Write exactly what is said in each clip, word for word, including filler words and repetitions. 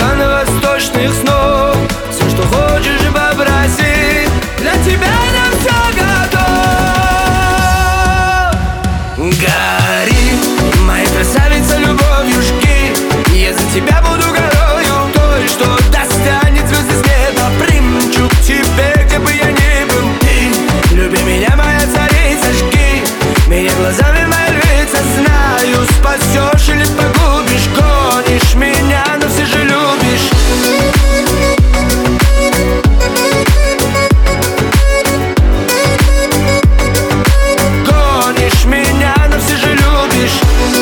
султан восточных снов. Все, что хочешь, попроси, для тебя на все готов. Гори, моя красавица, любовью жги. Я за тебя буду горою той, что достанет звезды с неба. Примчу к тебе, где бы я ни был. Ты, люби меня, моя царица, жги меня глазами, мои лица. Знаю, спасешь или погубишь. Гонишь меня, но все же любишь. Гонишь меня, но все же любишь.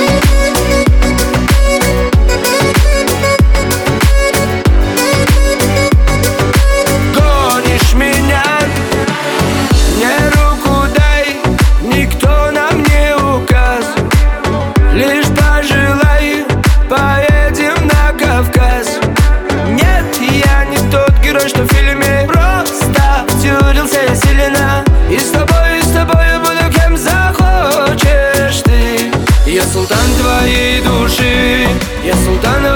Гонишь меня. Мне руку дай, никто нам не указ. Лишь пожелай, поедем на Кавказ. Нет, я не тот герой, что в фильме. Просто втюрился я сильно. И с тобой, и с тобой я буду кем захочешь ты. Я султан твоей души, я султан